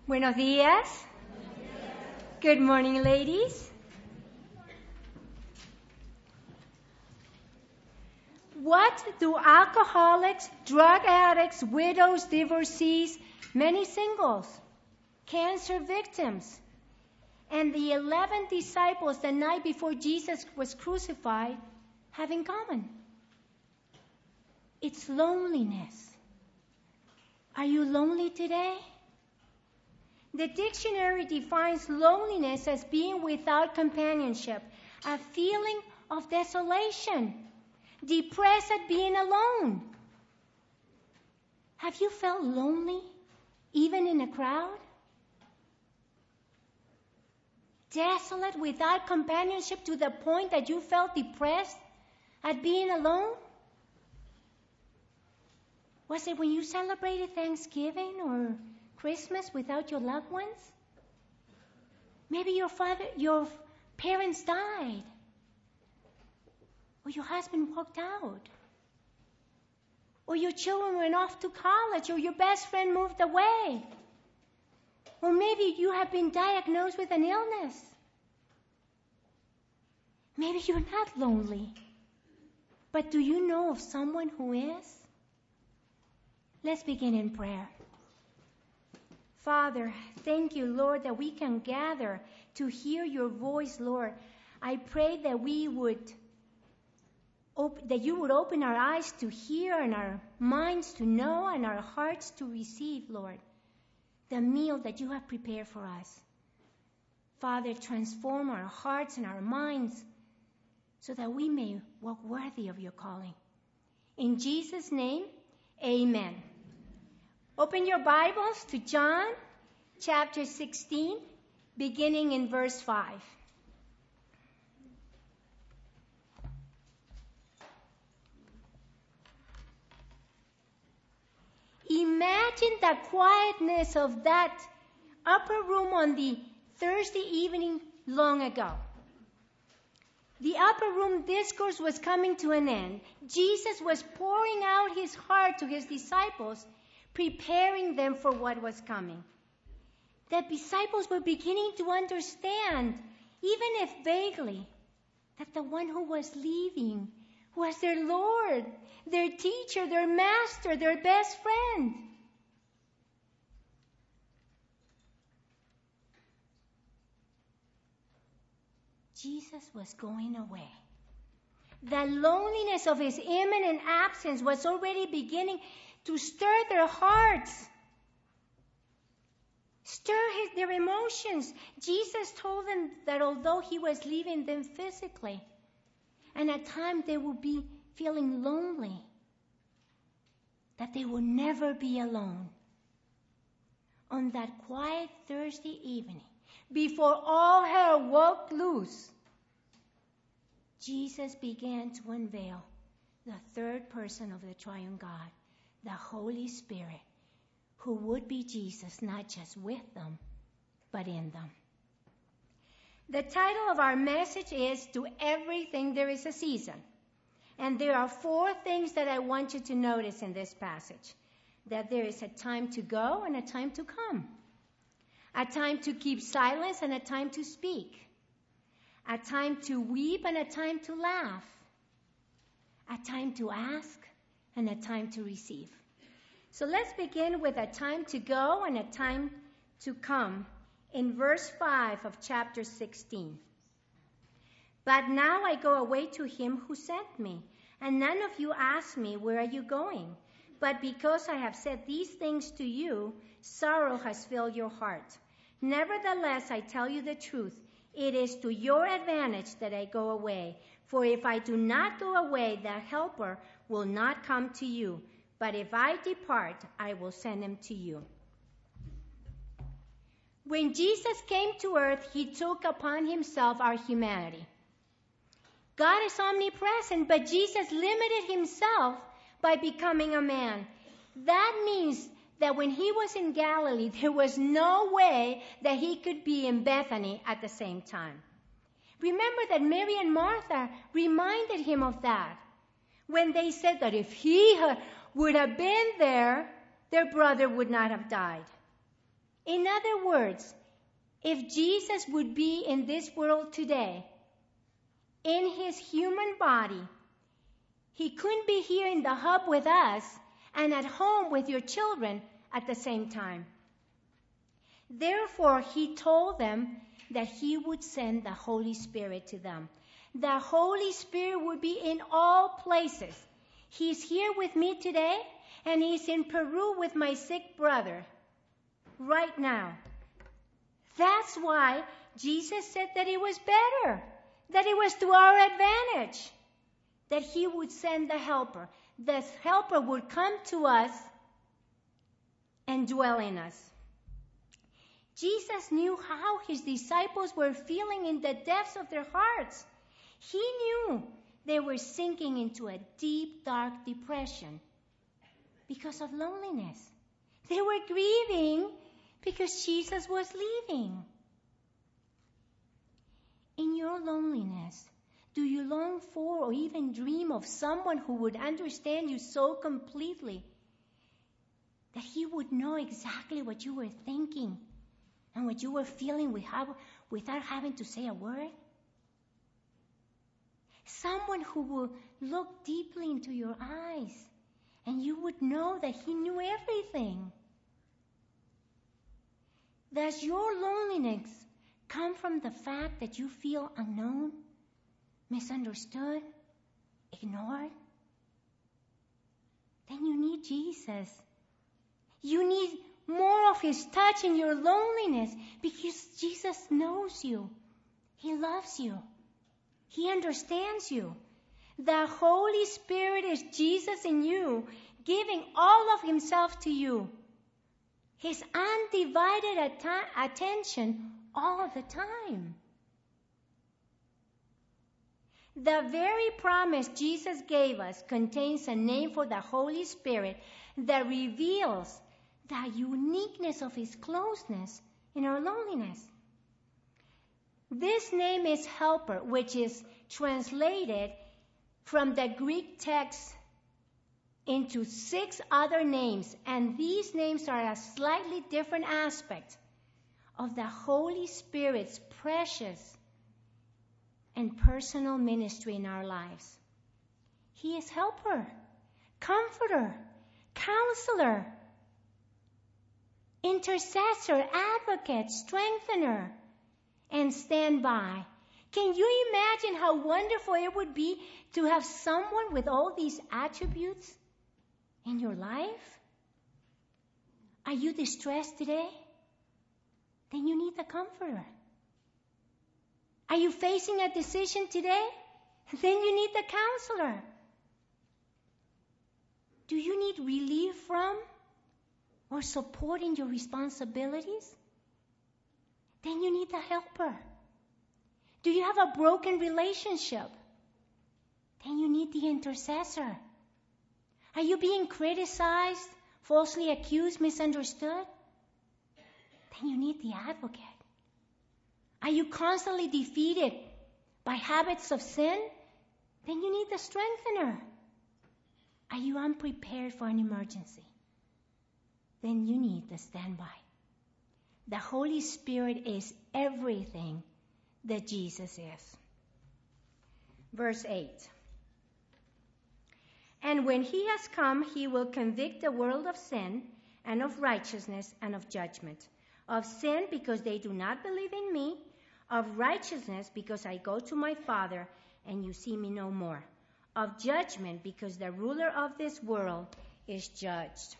Buenos días. Good morning, ladies. What do alcoholics, drug addicts, widows, divorcees, many singles, cancer victims, and the 11 disciples the night before Jesus was crucified have in common? It's loneliness. Are you lonely today? The dictionary defines loneliness as being without companionship, a feeling of desolation, depressed at being alone. Have you felt lonely, even in a crowd? Desolate, without companionship, to the point that you felt depressed at being alone? Was it when you celebrated Thanksgiving or Christmas without your loved ones? Maybe your parents died, or your husband walked out, or your children went off to college, or your best friend moved away, or maybe you have been diagnosed with an illness. Maybe you're not lonely, but do you know of someone who is? Let's begin in prayer. Father, thank you, Lord, that we can gather to hear your voice, Lord. I pray that you would open our eyes to hear and our minds to know and our hearts to receive, Lord, the meal that you have prepared for us. Father, transform our hearts and our minds so that we may walk worthy of your calling. In Jesus' name, amen. Open your Bibles to John chapter 16, beginning in verse 5. Imagine the quietness of that upper room on the Thursday evening long ago. The upper room discourse was coming to an end. Jesus was pouring out his heart to his disciples, preparing them for what was coming. The disciples were beginning to understand, even if vaguely, that the one who was leaving was their Lord, their teacher, their master, their best friend. Jesus was going away. The loneliness of his imminent absence was already beginning to stir their hearts, their emotions. Jesus told them that although he was leaving them physically, and at times they would be feeling lonely, that they would never be alone. On that quiet Thursday evening, before all hell broke loose, Jesus began to unveil the third person of the triune God, the Holy Spirit, who would be Jesus, not just with them, but in them. The title of our message is To Everything There Is a Season. And there are 4 things that I want you to notice in this passage. That there is a time to go and a time to come. A time to keep silence and a time to speak. A time to weep and a time to laugh. A time to ask and a time to receive. So let's begin with a time to go and a time to come in verse 5 of chapter 16. But now I go away to him who sent me, and none of you ask me, where are you going? But because I have said these things to you, sorrow has filled your heart. Nevertheless, I tell you the truth. It is to your advantage that I go away. For if I do not go away, the Helper will not come to you. But if I depart, I will send him to you. When Jesus came to earth, he took upon himself our humanity. God is omnipresent, but Jesus limited himself by becoming a man. That means that when he was in Galilee, there was no way that he could be in Bethany at the same time. Remember that Mary and Martha reminded him of that when they said that if he would have been there, their brother would not have died. In other words, if Jesus would be in this world today, in his human body, he couldn't be here in the hub with us and at home with your children at the same time. Therefore, he told them that he would send the Holy Spirit to them. The Holy Spirit would be in all places. He's here with me today, and he's in Peru with my sick brother right now. That's why Jesus said that it was better, that it was to our advantage, that he would send the Helper. The Helper would come to us and dwell in us. Jesus knew how his disciples were feeling in the depths of their hearts. He knew they were sinking into a deep, dark depression because of loneliness. They were grieving because Jesus was leaving. In your loneliness, do you long for or even dream of someone who would understand you so completely that he would know exactly what you were thinking and what you were feeling without having to say a word? Someone who will look deeply into your eyes and you would know that he knew everything. Does your loneliness come from the fact that you feel unknown, misunderstood, ignored? Then you need Jesus. You need more of his touch in your loneliness because Jesus knows you. He loves you. He understands you. The Holy Spirit is Jesus in you, giving all of himself to you. His undivided attention all the time. The very promise Jesus gave us contains a name for the Holy Spirit that reveals the uniqueness of his closeness in our loneliness. This name is Helper, which is translated from the Greek text into 6 other names, and these names are a slightly different aspect of the Holy Spirit's precious and personal ministry in our lives. He is Helper, Comforter, Counselor, Intercessor, Advocate, Strengthener, and Standby. Can you imagine how wonderful it would be to have someone with all these attributes in your life? Are you distressed today? Then you need the Comforter. Are you facing a decision today? Then you need the Counselor. Do you need relief from or support in your responsibilities? Then you need the Helper. Do you have a broken relationship? Then you need the Intercessor. Are you being criticized, falsely accused, misunderstood? Then you need the Advocate. Are you constantly defeated by habits of sin? Then you need the Strengthener. Are you unprepared for an emergency? Then you need the Standby. The Holy Spirit is everything that Jesus is. Verse 8. And when he has come, he will convict the world of sin and of righteousness and of judgment. Of sin, because they do not believe in me. Of righteousness, because I go to my Father and you see me no more. Of judgment, because the ruler of this world is judged.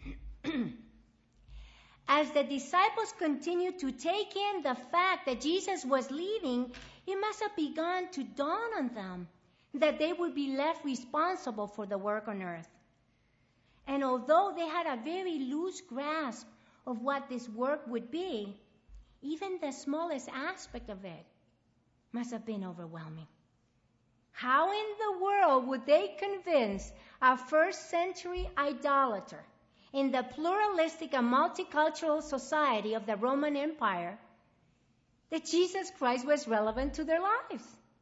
As the disciples continued to take in the fact that Jesus was leaving, it must have begun to dawn on them that they would be left responsible for the work on earth. And although they had a very loose grasp of what this work would be, even the smallest aspect of it must have been overwhelming. How in the world would they convince a first-century idolater in the pluralistic and multicultural society of the Roman Empire that Jesus Christ was relevant to their lives?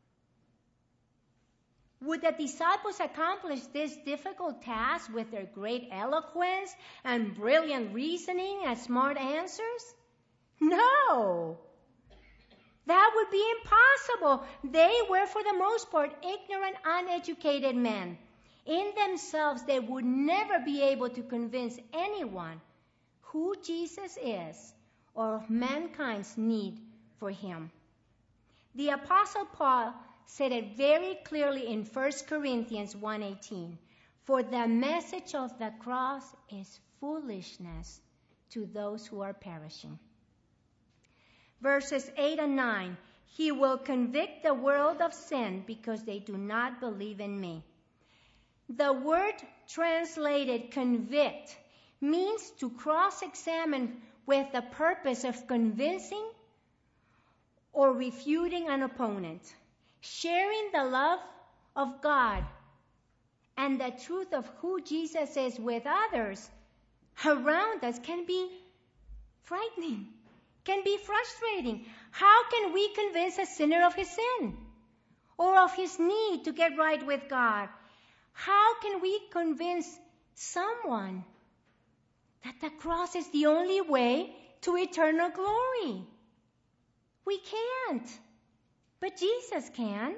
Would the disciples accomplish this difficult task with their great eloquence and brilliant reasoning and smart answers? No. That would be impossible. They were, for the most part, ignorant, uneducated men. In themselves, they would never be able to convince anyone who Jesus is or of mankind's need for him. The Apostle Paul said it very clearly in 1 Corinthians 1:18. For the message of the cross is foolishness to those who are perishing. Verses 8 and 9. He will convict the world of sin because they do not believe in me. The word translated convict means to cross-examine with the purpose of convincing or refuting an opponent. Sharing the love of God and the truth of who Jesus is with others around us can be frightening, can be frustrating. How can we convince a sinner of his sin or of his need to get right with God? How can we convince someone that the cross is the only way to eternal glory? We can't, but Jesus can.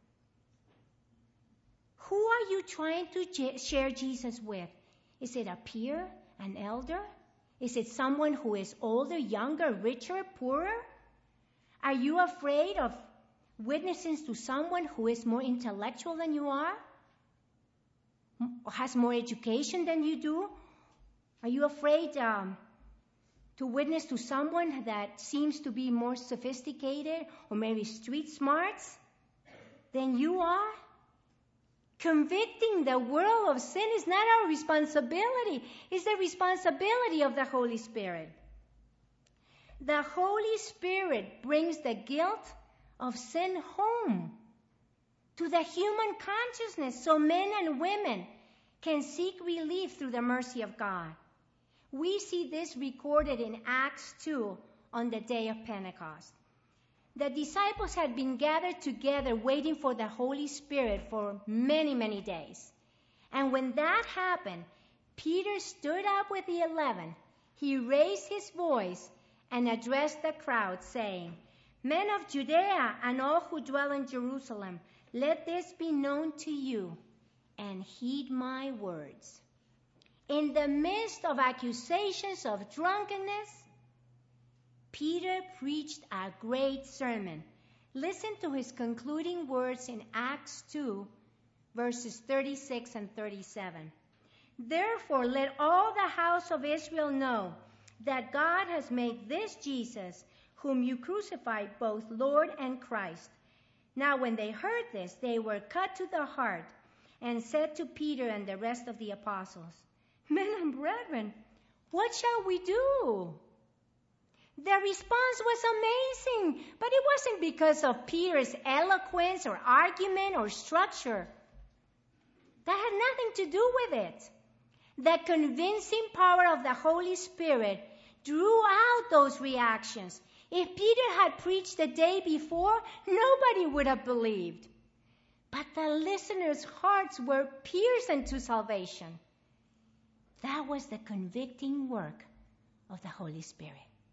Who are you trying to share Jesus with? Is it a peer, an elder? Is it someone who is older, younger, richer, poorer? Are you afraid of witnessing to someone who is more intellectual than you are? Has more education than you do? Are you afraid to witness to someone that seems to be more sophisticated or maybe street smarts than you are? Convicting the world of sin is not our responsibility. It's the responsibility of the Holy Spirit. The Holy Spirit brings the guilt of sin home to the human consciousness so men and women can seek relief through the mercy of God. We see this recorded in Acts 2 on the day of Pentecost. The disciples had been gathered together waiting for the Holy Spirit for many, many days. And when that happened, Peter stood up with the 11. He raised his voice and addressed the crowd, saying, Men of Judea and all who dwell in Jerusalem, let this be known to you, and heed my words. In the midst of accusations of drunkenness, Peter preached a great sermon. Listen to his concluding words in Acts 2, verses 36 and 37. Therefore, let all the house of Israel know that God has made this Jesus, whom you crucified, both Lord and Christ. Now when they heard this, they were cut to the heart and said to Peter and the rest of the apostles, Men and brethren, what shall we do? The response was amazing, but it wasn't because of Peter's eloquence or argument or structure. That had nothing to do with it. The convincing power of the Holy Spirit drew out those reactions. If Peter had preached the day before, nobody would have believed. But the listeners' hearts were pierced into salvation. That was the convicting work of the Holy Spirit.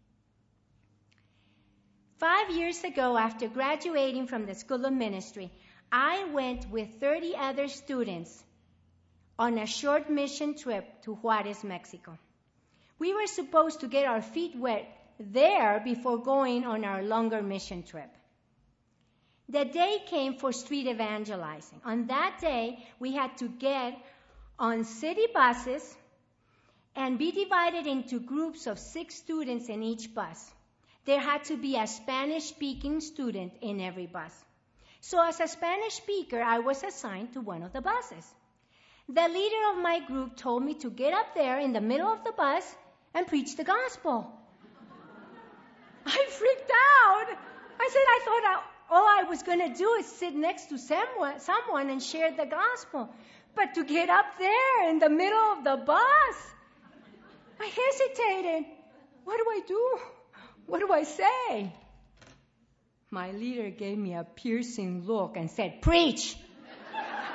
5 years ago, after graduating from the School of Ministry, I went with 30 other students on a short mission trip to Juarez, Mexico. We were supposed to get our feet wet there before going on our longer mission trip. The day came for street evangelizing. On that day, we had to get on city buses and be divided into groups of 6 students in each bus. There had to be a Spanish-speaking student in every bus. So as a Spanish speaker, I was assigned to one of the buses. The leader of my group told me to get up there in the middle of the bus and preach the gospel. I freaked out. I said I thought all I was going to do is sit next to someone and share the gospel. But to get up there in the middle of the bus, I hesitated. What do I do? What do I say? My leader gave me a piercing look and said, Preach!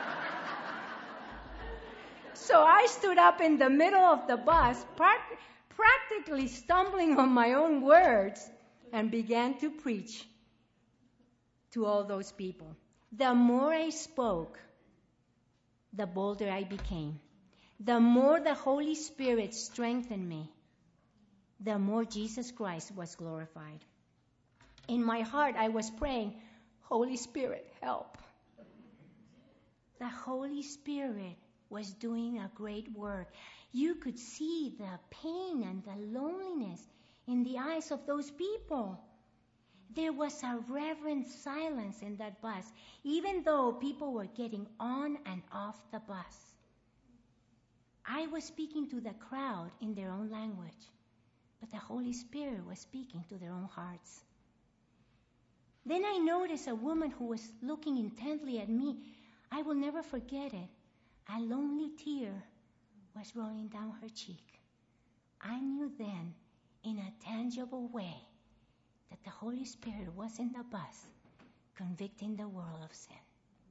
So I stood up in the middle of the bus, practically stumbling on my own words, and began to preach to all those people. The more I spoke, the bolder I became. The more the Holy Spirit strengthened me, the more Jesus Christ was glorified. In my heart, I was praying, Holy Spirit, help. The Holy Spirit was doing a great work. You could see the pain and the loneliness in the eyes of those people. There was a reverent silence in that bus, even though people were getting on and off the bus. I was speaking to the crowd in their own language, but the Holy Spirit was speaking to their own hearts. Then I noticed a woman who was looking intently at me. I will never forget it. A lonely tear was rolling down her cheek. I knew then, in a tangible way, that the Holy Spirit was in the bus, convicting the world of sin.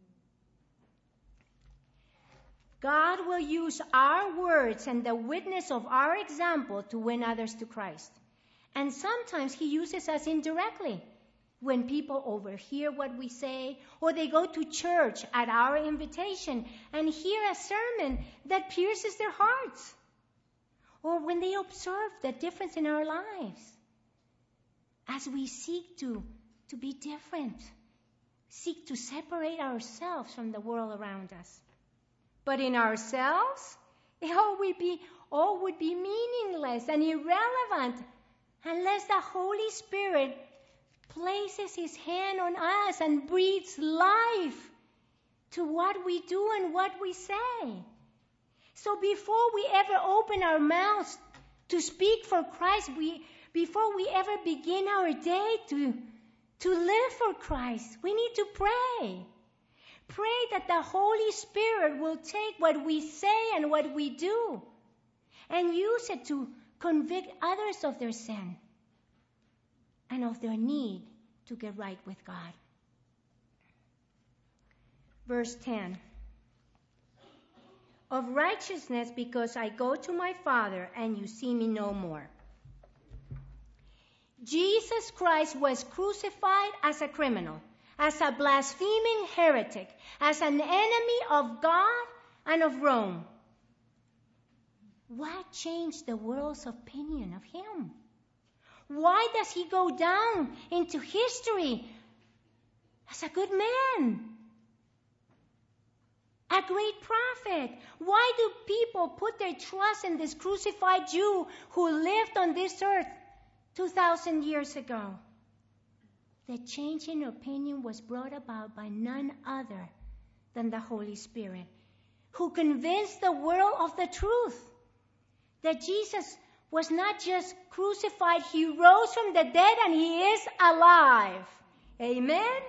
God will use our words and the witness of our example to win others to Christ. And sometimes He uses us indirectly. When people overhear what we say, or they go to church at our invitation and hear a sermon that pierces their hearts, or when they observe the difference in our lives, as we seek to be different, seek to separate ourselves from the world around us. But in ourselves, it all would be meaningless and irrelevant unless the Holy Spirit places His hand on us and breathes life to what we do and what we say. So before we ever open our mouths to speak for Christ, before we ever begin our day to live for Christ, we need to pray. Pray that the Holy Spirit will take what we say and what we do and use it to convict others of their sin and of their need to get right with God. Verse 10. Of righteousness, because I go to my Father and you see me no more. Jesus Christ was crucified as a criminal, as a blaspheming heretic, as an enemy of God and of Rome. What changed the world's opinion of Him? Why does He go down into history as a good man, a great prophet? Why do people put their trust in this crucified Jew who lived on this earth 2,000 years ago? The change in opinion was brought about by none other than the Holy Spirit, who convinced the world of the truth, that Jesus was not just crucified, He rose from the dead and He is alive. Amen? Amen.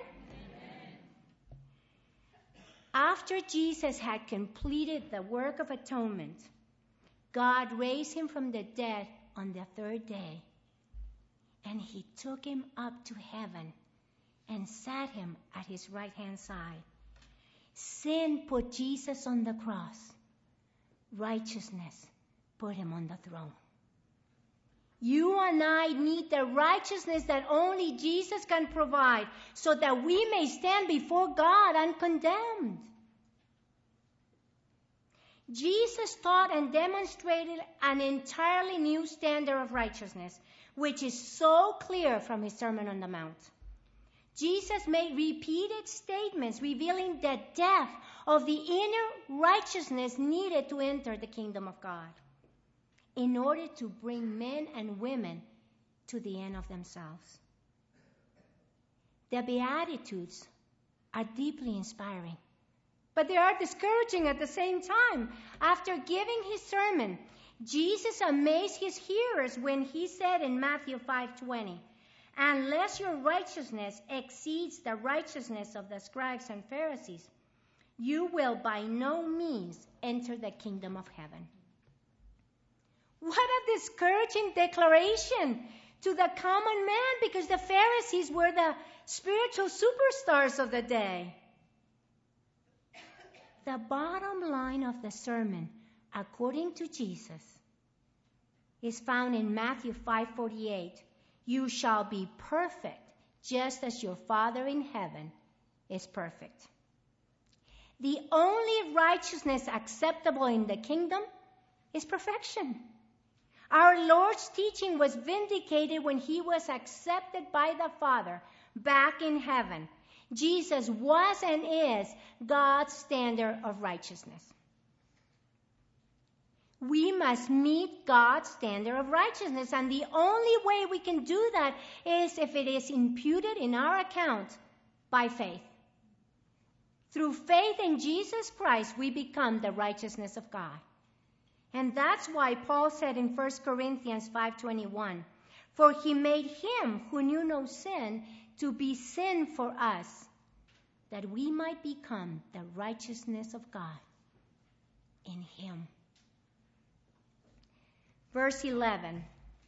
After Jesus had completed the work of atonement, God raised Him from the dead on the third day, and He took Him up to heaven and sat Him at His right-hand side. Sin put Jesus on the cross. Righteousness put Him on the throne. You and I need the righteousness that only Jesus can provide so that we may stand before God uncondemned. Jesus taught and demonstrated an entirely new standard of righteousness, which is so clear from His Sermon on the Mount. Jesus made repeated statements revealing the depth of the inner righteousness needed to enter the kingdom of God, in order to bring men and women to the end of themselves. The Beatitudes are deeply inspiring, but they are discouraging at the same time. After giving His sermon, Jesus amazed His hearers when He said in Matthew 5:20, "Unless your righteousness exceeds the righteousness of the scribes and Pharisees, you will by no means enter the kingdom of heaven." What a discouraging declaration to the common man, because the Pharisees were the spiritual superstars of the day. The bottom line of the sermon, according to Jesus, is found in Matthew 5:48. You shall be perfect, just as your Father in heaven is perfect. The only righteousness acceptable in the kingdom is perfection. Our Lord's teaching was vindicated when he was accepted by the Father back in heaven. Jesus was and is God's standard of righteousness. We must meet God's standard of righteousness, and the only way we can do that is if it is imputed in our account by faith. Through faith in Jesus Christ, we become the righteousness of God. And that's why Paul said in 1 Corinthians 5:21, for he made him who knew no sin to be sin for us, that we might become the righteousness of God in him. Verse 11,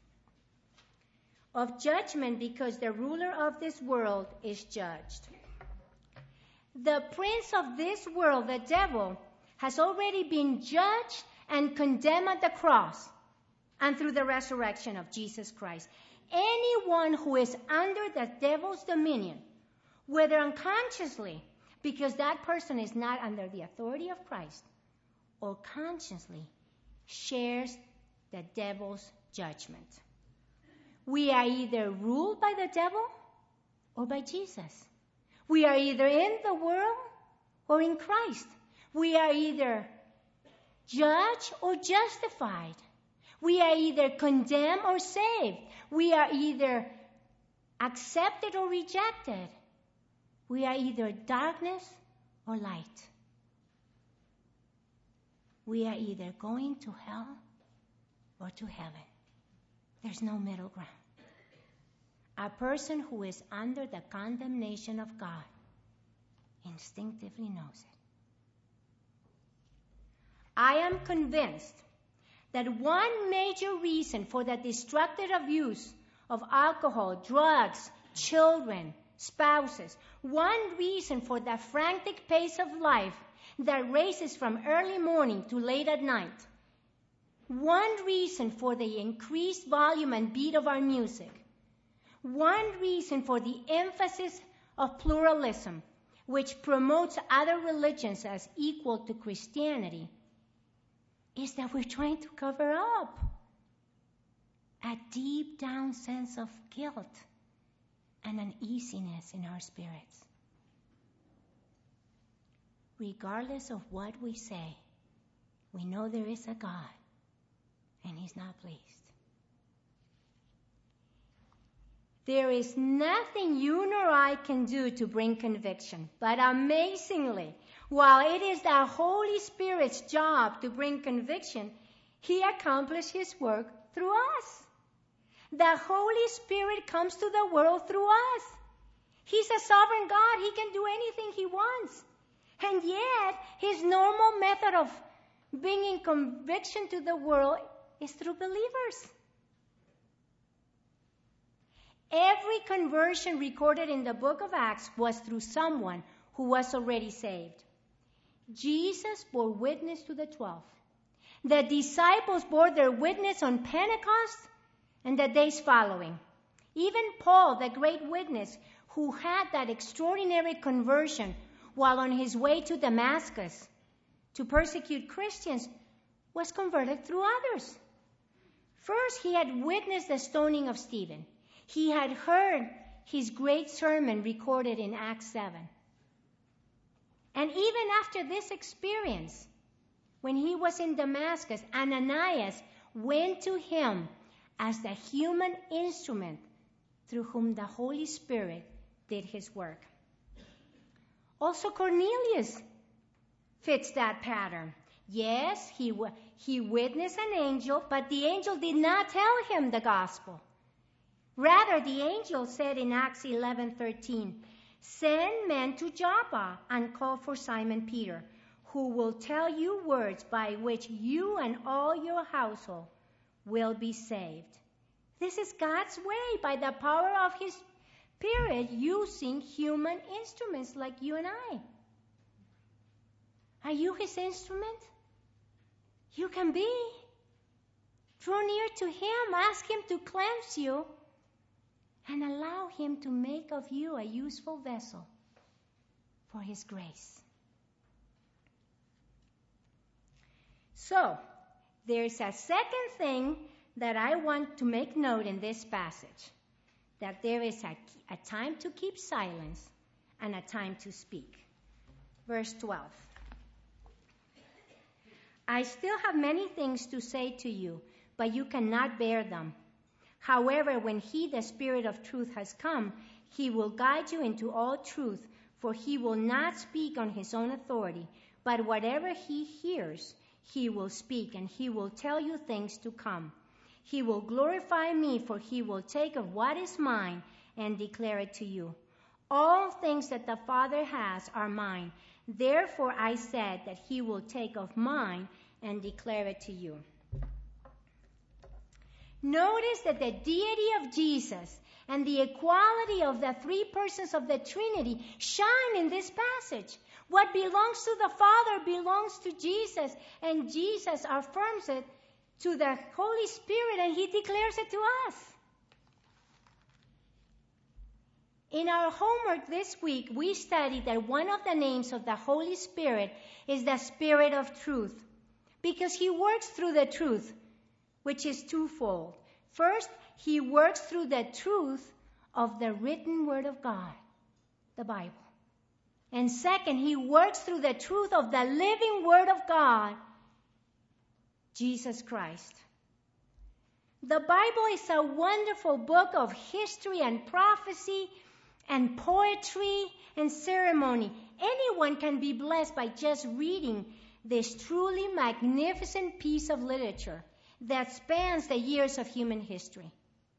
of judgment because the ruler of this world is judged. The prince of this world, the devil, has already been judged and condemned at the cross and through the resurrection of Jesus Christ. Anyone who is under the devil's dominion, whether unconsciously, because that person is not under the authority of Christ, or consciously, shares the devil's judgment. We are either ruled by the devil or by Jesus. We are either in the world or in Christ. We are either judged or justified. We are either condemned or saved. We are either accepted or rejected. We are either darkness or light. We are either going to hell or to heaven. There's no middle ground. A person who is under the condemnation of God instinctively knows it. I am convinced that one major reason for the destructive abuse of alcohol, drugs, children, spouses, one reason for the frantic pace of life that races from early morning to late at night, one reason for the increased volume and beat of our music, one reason for the emphasis of pluralism, which promotes other religions as equal to Christianity, is that we're trying to cover up a deep down sense of guilt and uneasiness in our spirits. Regardless of what we say, we know there is a God, and he's not pleased. There is nothing you nor I can do to bring conviction, but amazingly, while it is the Holy Spirit's job to bring conviction, he accomplished his work through us. The Holy Spirit comes to the world through us. He's a sovereign God. He can do anything he wants. And yet, his normal method of bringing conviction to the world is through believers. Every conversion recorded in the book of Acts was through someone who was already saved. Jesus bore witness to the 12. The disciples bore their witness on Pentecost and the days following. Even Paul, the great witness, who had that extraordinary conversion while on his way to Damascus to persecute Christians, was converted through others. First, he had witnessed the stoning of Stephen. He had heard his great sermon recorded in Acts 7. And even after this experience, when he was in Damascus, Ananias went to him as the human instrument through whom the Holy Spirit did his work. Also, Cornelius fits that pattern. Yes, he witnessed an angel, but the angel did not tell him the gospel. Rather, the angel said in Acts 11:13, "Send men to Joppa and call for Simon Peter, who will tell you words by which you and all your household will be saved." This is God's way, by the power of his Spirit, using human instruments like you and I. Are you his instrument? You can be. Draw near to Him. Ask Him to cleanse you. And allow Him to make of you a useful vessel for His grace. So, there's a second thing that I want to make note in this passage. That there is a time to keep silence and a time to speak. Verse 12. I still have many things to say to you, but you cannot bear them. However, when He, the Spirit of truth, has come, He will guide you into all truth, for He will not speak on His own authority, but whatever He hears, He will speak, and He will tell you things to come. He will glorify Me, for He will take of what is mine and declare it to you. All things that the Father has are mine. Therefore I said that He will take of mine and declare it to you. Notice that the deity of Jesus and the equality of the three persons of the Trinity shine in this passage. What belongs to the Father belongs to Jesus, and Jesus affirms it to the Holy Spirit, and He declares it to us. In our homework this week, we studied that one of the names of the Holy Spirit is the Spirit of Truth, because He works through the truth, which is twofold. First, He works through the truth of the written Word of God, the Bible. And second, He works through the truth of the living Word of God, Jesus Christ. The Bible is a wonderful book of history and prophecy and poetry and ceremony. Anyone can be blessed by just reading this truly magnificent piece of literature that spans the years of human history.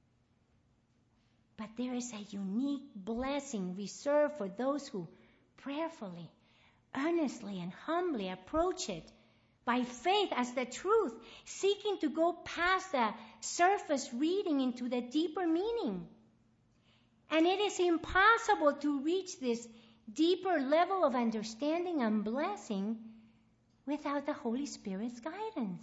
But there is a unique blessing reserved for those who prayerfully, earnestly, and humbly approach it by faith as the truth, seeking to go past the surface reading into the deeper meaning. And it is impossible to reach this deeper level of understanding and blessing without the Holy Spirit's guidance.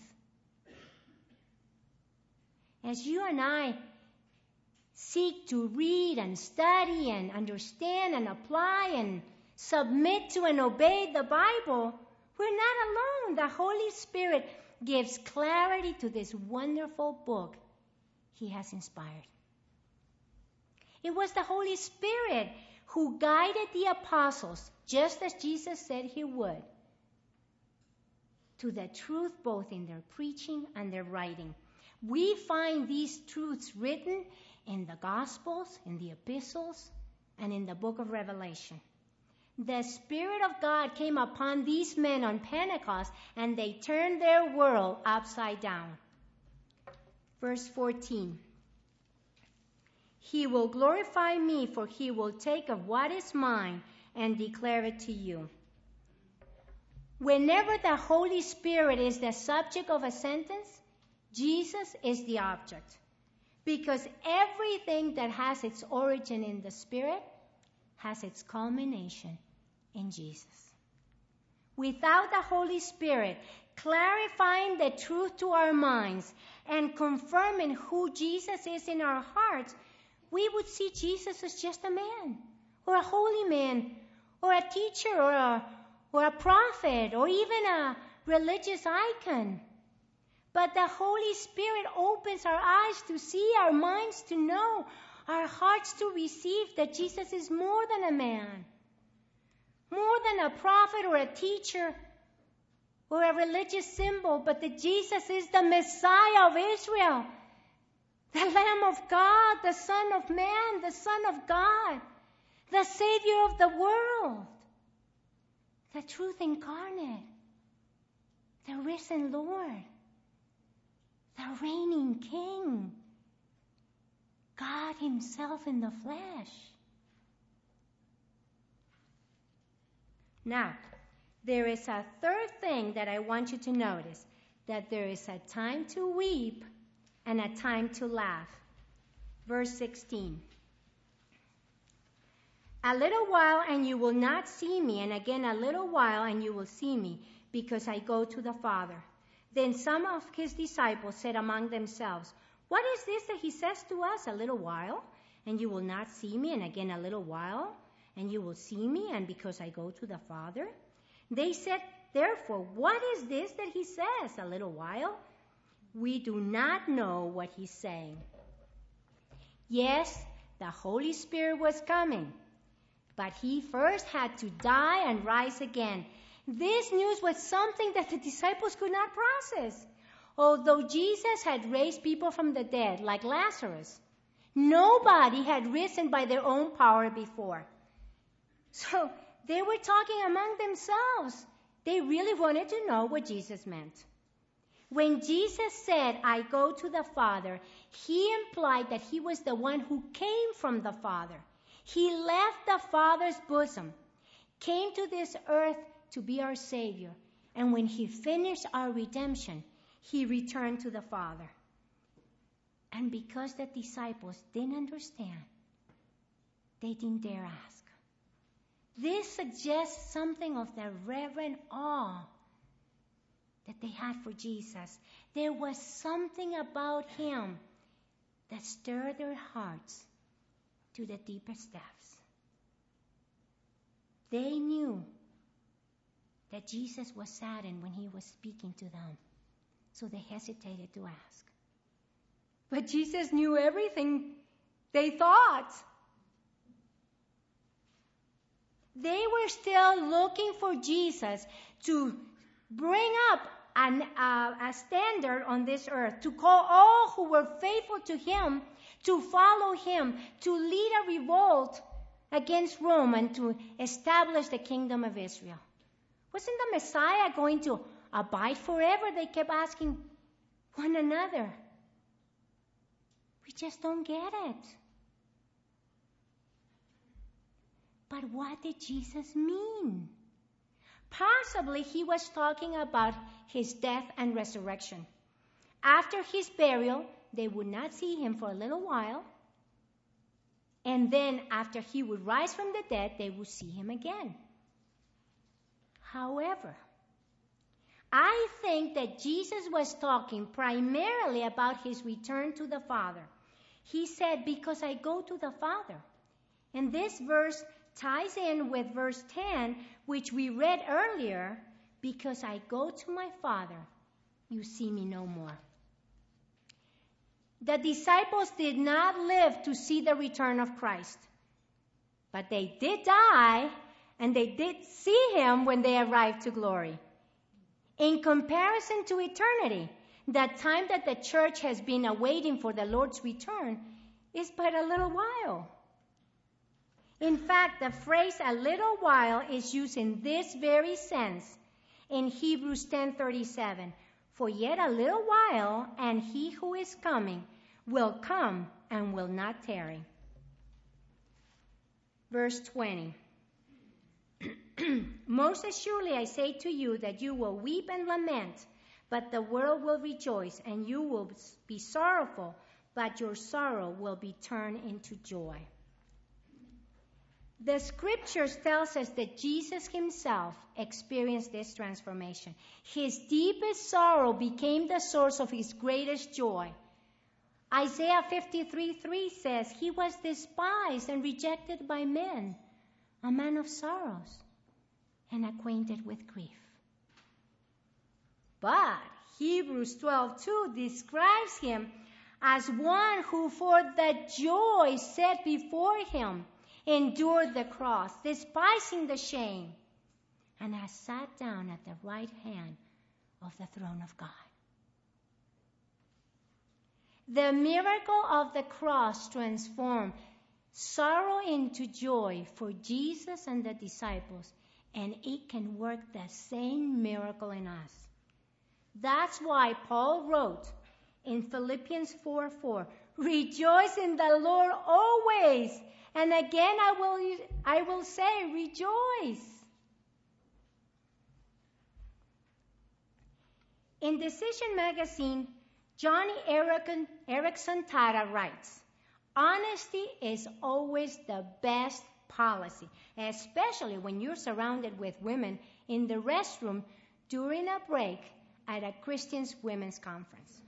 As you and I seek to read and study and understand and apply and submit to and obey the Bible, we're not alone. The Holy Spirit gives clarity to this wonderful book He has inspired. It was the Holy Spirit who guided the apostles, just as Jesus said He would, to the truth both in their preaching and their writing. We find these truths written in the Gospels, in the epistles, and in the book of Revelation. The Spirit of God came upon these men on Pentecost, and they turned their world upside down. Verse 14. He will glorify Me, for He will take of what is mine and declare it to you. Whenever the Holy Spirit is the subject of a sentence, Jesus is the object, because everything that has its origin in the Spirit has its culmination in Jesus. Without the Holy Spirit clarifying the truth to our minds and confirming who Jesus is in our hearts, we would see Jesus as just a man, or a holy man, or a teacher, or a prophet, or even a religious icon. But the Holy Spirit opens our eyes to see, our minds to know, our hearts to receive that Jesus is more than a man, more than a prophet or a teacher or a religious symbol, but that Jesus is the Messiah of Israel, the Lamb of God, the Son of Man, the Son of God, the Savior of the world, the truth incarnate, the risen Lord, the reigning King, God Himself in the flesh. Now, there is a third thing that I want you to notice, that there is a time to weep and a time to laugh. Verse 16. A little while and you will not see me, and again a little while and you will see me, because I go to the Father. Then some of his disciples said among themselves, "What is this that he says to us? A little while, and you will not see me, and again a little while, and you will see me, and because I go to the Father?" They said, therefore, "What is this that he says? A little while? We do not know what he's saying." Yes, the Holy Spirit was coming, but he first had to die and rise again. This news was something that the disciples could not process. Although Jesus had raised people from the dead, like Lazarus, nobody had risen by their own power before. So they were talking among themselves. They really wanted to know what Jesus meant. When Jesus said, "I go to the Father," he implied that he was the one who came from the Father. He left the Father's bosom, came to this earth to be our Savior, and when he finished our redemption, he returned to the Father. And because the disciples didn't understand, they didn't dare ask. This suggests something of the reverent awe that they had for Jesus. There was something about him that stirred their hearts to the deepest depths. They knew that Jesus was saddened when he was speaking to them, so they hesitated to ask. But Jesus knew everything they thought. They were still looking for Jesus to bring up a standard on this earth, to call all who were faithful to him to follow him, to lead a revolt against Rome and to establish the kingdom of Israel. Wasn't the Messiah going to abide forever? They kept asking one another. We just don't get it. But what did Jesus mean? Possibly he was talking about his death and resurrection. After his burial, they would not see him for a little while. And then after he would rise from the dead, they would see him again. However, I think that Jesus was talking primarily about his return to the Father. He said, "Because I go to the Father." And this verse ties in with verse 10, which we read earlier, "Because I go to my Father, you see me no more." The disciples did not live to see the return of Christ, but they did die, and they did see him when they arrived to glory. In comparison to eternity, the time that the church has been awaiting for the Lord's return is but a little while. In fact, the phrase "a little while" is used in this very sense in Hebrews 10:37. "For yet a little while, and he who is coming will come and will not tarry." Verse 20. "Most assuredly I say to you that you will weep and lament, but the world will rejoice, and you will be sorrowful, but your sorrow will be turned into joy." The scriptures tells us that Jesus himself experienced this transformation. His deepest sorrow became the source of his greatest joy. Isaiah 53:3 says, "He was despised and rejected by men, a man of sorrows and acquainted with grief." But Hebrews 12:2 describes him as one who for the joy set before him endured the cross, despising the shame, and has sat down at the right hand of the throne of God. The miracle of the cross transformed sorrow into joy for Jesus and the disciples, and it can work the same miracle in us. That's why Paul wrote in Philippians 4:4, "Rejoice in the Lord always. And again I will say, rejoice." In Decision magazine, Johnny Erickson Tara writes, "Honesty is always the best policy, especially when you're surrounded with women in the restroom during a break at a Christian women's conference.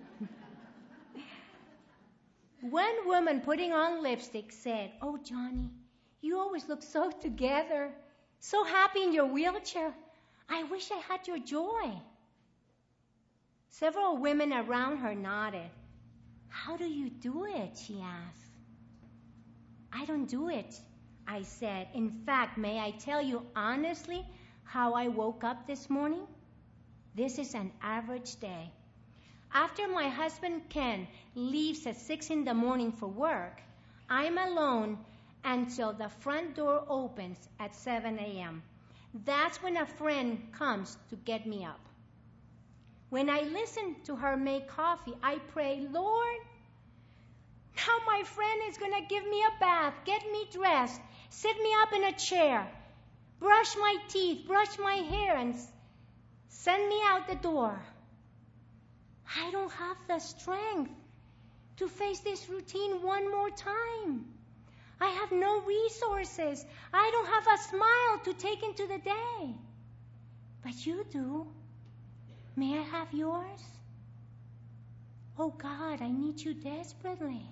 One woman putting on lipstick said, "Oh, Johnny, you always look so together, so happy in your wheelchair. I wish I had your joy." Several women around her nodded. "How do you do it?" she asked. "I don't do it," I said. "In fact, may I tell you honestly how I woke up this morning? This is an average day. After my husband Ken leaves at 6 in the morning for work, I'm alone until the front door opens at 7 a.m. That's when a friend comes to get me up. When I listen to her make coffee, I pray, 'Lord, now my friend is going to give me a bath, get me dressed, sit me up in a chair, brush my teeth, brush my hair, and send me out the door.' I don't have the strength to face this routine one more time. I have no resources. I don't have a smile to take into the day. But you do. May I have yours? Oh God, I need you desperately."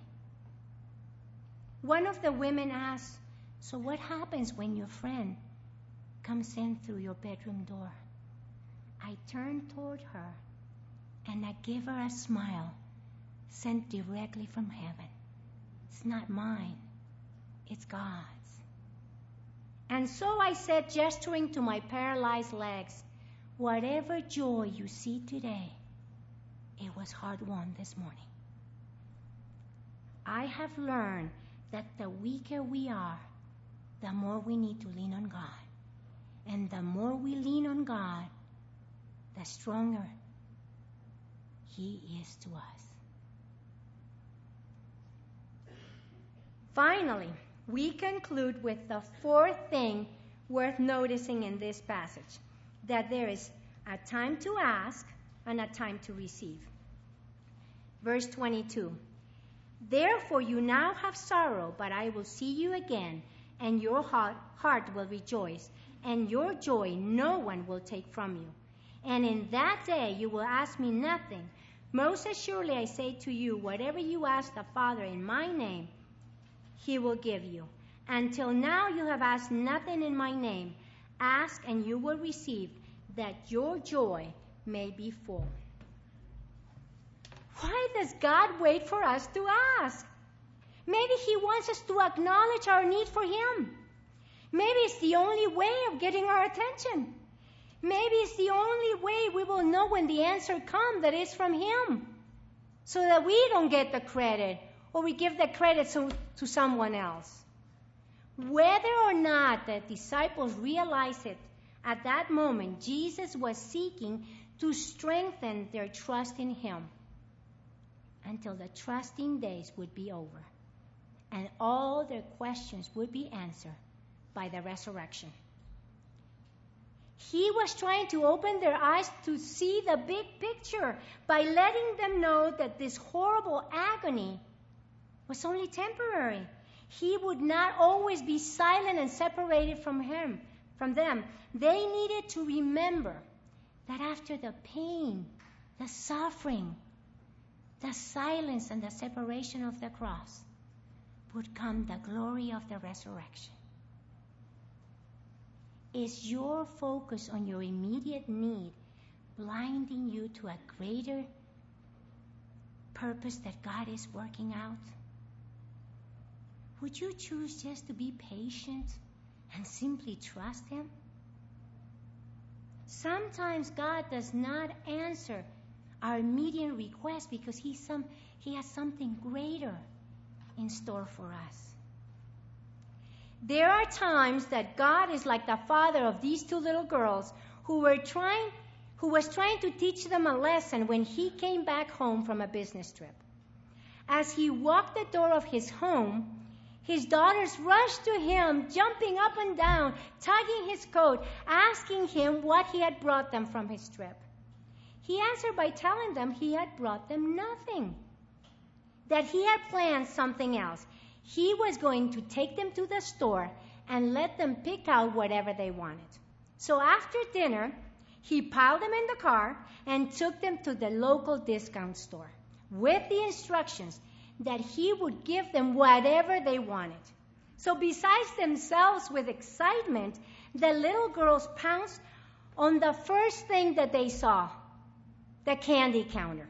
One of the women asked, "So what happens when your friend comes in through your bedroom door?" I turned toward her and I gave her a smile sent directly from heaven. It's not mine, it's God's. And so I said, gesturing to my paralyzed legs, "Whatever joy you see today, it was hard-won this morning." I have learned that the weaker we are, the more we need to lean on God. And the more we lean on God, the stronger He is to us. Finally, we conclude with the fourth thing worth noticing in this passage, that there is a time to ask and a time to receive. Verse 22, "Therefore you now have sorrow, but I will see you again, and your heart will rejoice, and your joy no one will take from you. And in that day you will ask me nothing. Most assuredly I say to you, whatever you ask the Father in my name, He will give you. Until now you have asked nothing in my name. Ask and you will receive, that your joy may be full." Why does God wait for us to ask? Maybe He wants us to acknowledge our need for Him. Maybe it's the only way of getting our attention. Maybe it's the only way we will know when the answer comes that it's from Him, so that we don't get the credit, or we give the credit to someone else. Whether or not the disciples realized it at that moment, Jesus was seeking to strengthen their trust in Him until the trusting days would be over and all their questions would be answered by the resurrection. He was trying to open their eyes to see the big picture by letting them know that this horrible agony was only temporary. He would not always be silent and separated from them. They needed to remember that after the pain, the suffering, the silence, and the separation of the cross would come the glory of the resurrection. Is your focus on your immediate need blinding you to a greater purpose that God is working out? Would you choose just to be patient and simply trust Him? Sometimes God does not answer our immediate request because He has something greater in store for us. There are times that God is like the father of these two little girls who was trying to teach them a lesson when he came back home from a business trip. As he walked the door of his home, his daughters rushed to him, jumping up and down, tugging his coat, asking him what he had brought them from his trip. He answered by telling them he had brought them nothing, that he had planned something else. He was going to take them to the store and let them pick out whatever they wanted. So after dinner, He piled them in the car and took them to the local discount store with the instructions that he would give them whatever they wanted. So besides themselves with excitement, the little girls pounced on the first thing that they saw, the candy counter.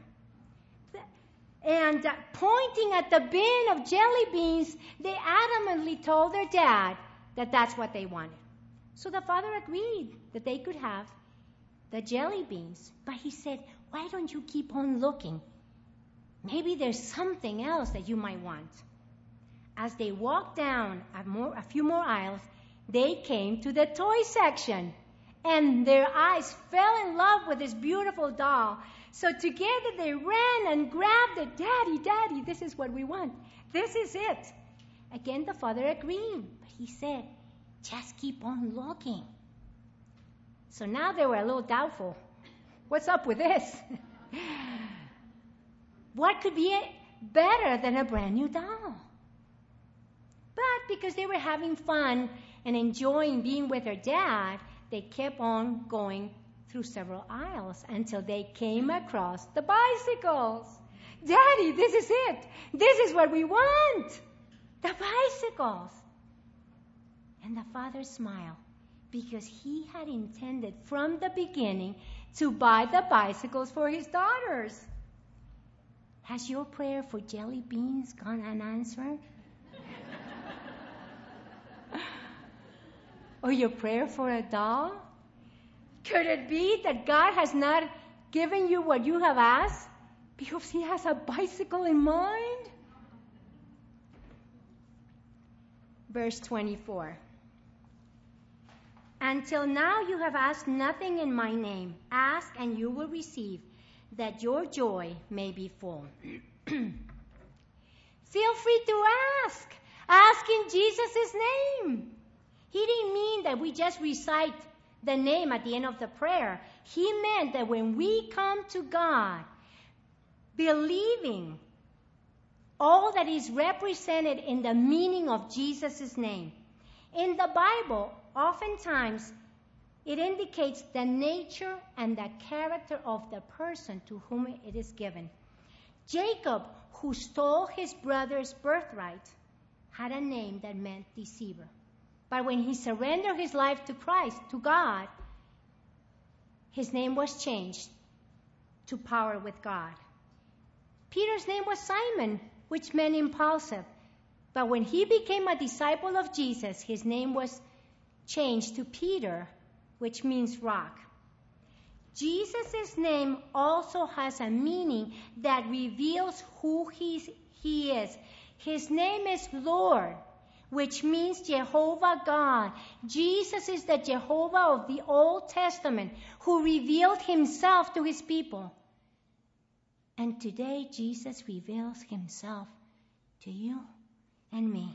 And pointing at the bin of jelly beans, they adamantly told their dad that that's what they wanted. So the father agreed that they could have the jelly beans. But he said, why don't you keep on looking? Maybe there's something else that you might want. As they walked down a few more aisles, they came to the toy section. And their eyes fell in love with this beautiful doll. So together they ran and grabbed it. Daddy, Daddy, this is what we want. This is it. Again, the father agreed. But he said, just keep on looking. So now they were a little doubtful. What's up with this? What could be better than a brand new doll? But because they were having fun and enjoying being with their dad, they kept on going through several aisles until they came across the bicycles. Daddy, this is it. This is what we want. The bicycles. And the father smiled because he had intended from the beginning to buy the bicycles for his daughters. Has your prayer for jelly beans gone unanswered? Or your prayer for a doll? Could it be that God has not given you what you have asked because he has a bicycle in mind? Verse 24. Until now you have asked nothing in my name. Ask and you will receive, that your joy may be full. Feel free to ask. Ask in Jesus' name. He didn't mean that we just recite the name at the end of the prayer. He meant that when we come to God, believing all that is represented in the meaning of Jesus' name. In the Bible, oftentimes, it indicates the nature and the character of the person to whom it is given. Jacob, who stole his brother's birthright, had a name that meant deceiver. But when he surrendered his life to Christ, to God, his name was changed to power with God. Peter's name was Simon, which meant impulsive. But when he became a disciple of Jesus, his name was changed to Peter, which means rock. Jesus' name also has a meaning that reveals who he is. His name is Lord, which means Jehovah God. Jesus is the Jehovah of the Old Testament who revealed himself to his people. And today Jesus reveals himself to you and me.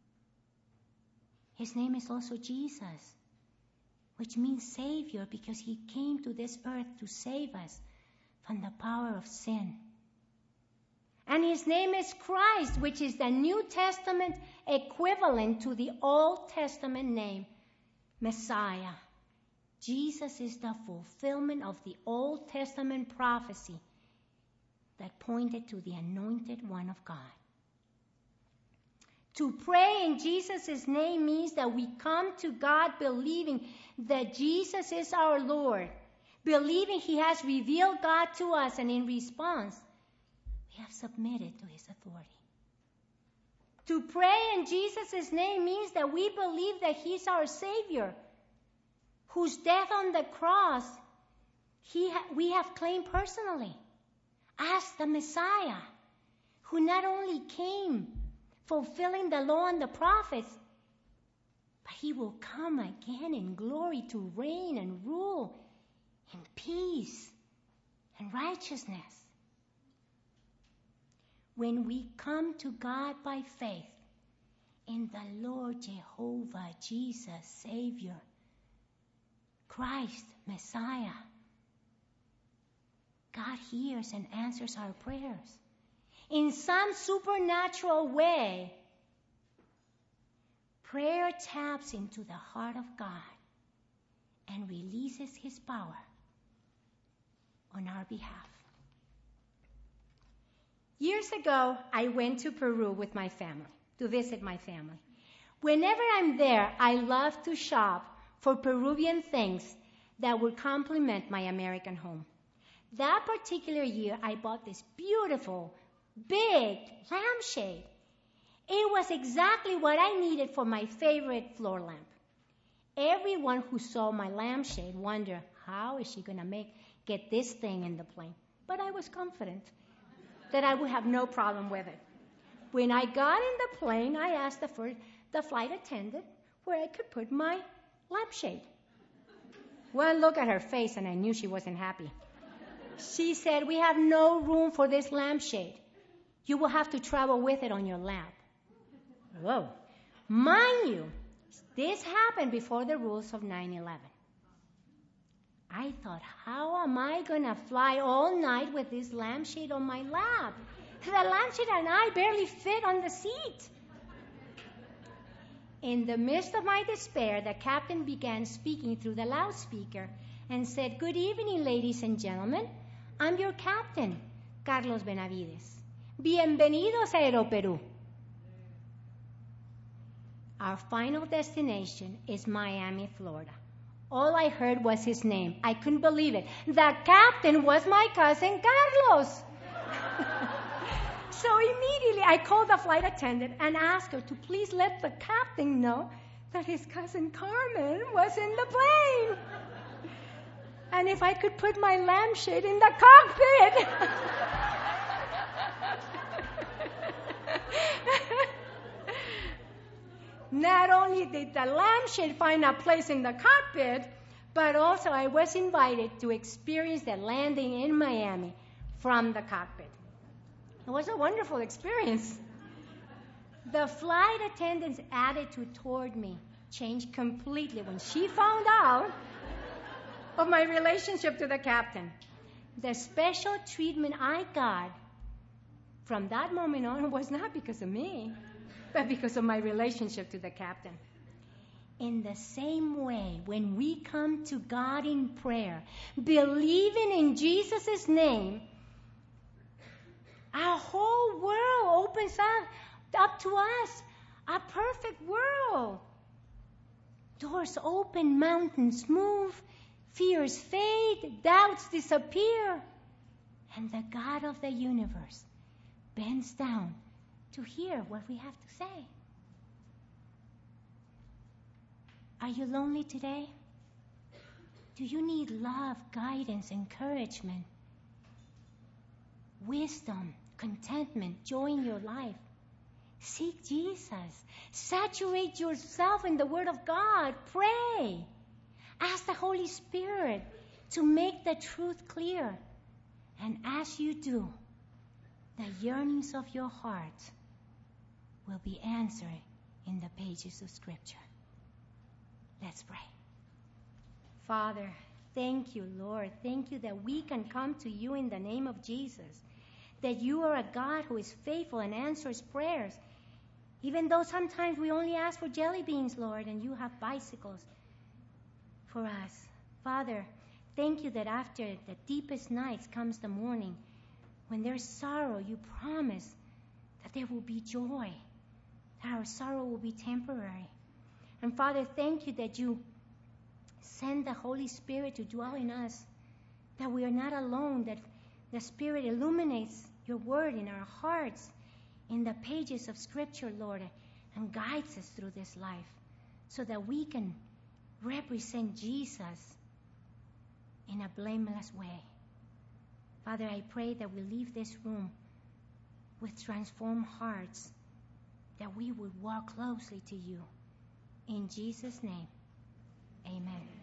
His name is also Jesus, which means Savior, because he came to this earth to save us from the power of sin. And his name is Christ, which is the New Testament equivalent to the Old Testament name, Messiah. Jesus is the fulfillment of the Old Testament prophecy that pointed to the anointed one of God. To pray in Jesus' name means that we come to God believing that Jesus is our Lord, believing he has revealed God to us, and in response, we have submitted to his authority. To pray in Jesus' name means that we believe that he's our Savior, whose death on the cross we have claimed personally as the Messiah, who not only came fulfilling the law and the prophets, but he will come again in glory to reign and rule in peace and righteousness. When we come to God by faith in the Lord Jehovah, Jesus, Savior, Christ, Messiah, God hears and answers our prayers. In some supernatural way, prayer taps into the heart of God and releases his power on our behalf. Years ago, I went to Peru with my family, to visit my family. Whenever I'm there, I love to shop for Peruvian things that would complement my American home. That particular year, I bought this beautiful, big lampshade. It was exactly what I needed for my favorite floor lamp. Everyone who saw my lampshade wondered, how is she going to get this thing in the plane? But I was confident that I would have no problem with it. When I got in the plane, I asked the flight attendant where I could put my lampshade. One look at her face and I knew she wasn't happy. She said, we have no room for this lampshade. You will have to travel with it on your lap. Whoa. Mind you, this happened before the rules of 9/11. I thought, how am I going to fly all night with this lampshade on my lap? The lampshade and I barely fit on the seat. In the midst of my despair, the captain began speaking through the loudspeaker and said, good evening, ladies and gentlemen. I'm your captain, Carlos Benavides. Bienvenidos a Aeroperú. Our final destination is Miami, Florida. All I heard was his name. I couldn't believe it. The captain was my cousin Carlos. So immediately I called the flight attendant and asked her to please let the captain know that his cousin Carmen was in the plane. And if I could put my lampshade in the cockpit. Not only did the lampshade find a place in the cockpit, but also I was invited to experience the landing in Miami from the cockpit. It was a wonderful experience. The flight attendant's attitude toward me changed completely when she found out of my relationship to the captain. The special treatment I got from that moment on was not because of me, but because of my relationship to the captain. In the same way, when we come to God in prayer, believing in Jesus' name, our whole world opens up to us, a perfect world. Doors open, mountains move, fears fade, doubts disappear, and the God of the universe bends down to hear what we have to say. Are you lonely today? Do you need love, guidance, encouragement, wisdom, contentment, joy in your life? Seek Jesus. Saturate yourself in the Word of God. Pray. Ask the Holy Spirit to make the truth clear. And as you do, the yearnings of your heart will be answered in the pages of Scripture. Let's pray. Father, thank you, Lord. Thank you that we can come to you in the name of Jesus. That you are a God who is faithful and answers prayers. Even though sometimes we only ask for jelly beans, Lord, and you have bicycles for us. Father, thank you that after the deepest nights comes the morning. When there's sorrow, you promise that there will be joy, that our sorrow will be temporary. And Father, thank you that you send the Holy Spirit to dwell in us, that we are not alone, that the Spirit illuminates your word in our hearts, in the pages of Scripture, Lord, and guides us through this life so that we can represent Jesus in a blameless way. Father, I pray that we leave this room with transformed hearts, that we would walk closely to you. In Jesus' name, amen.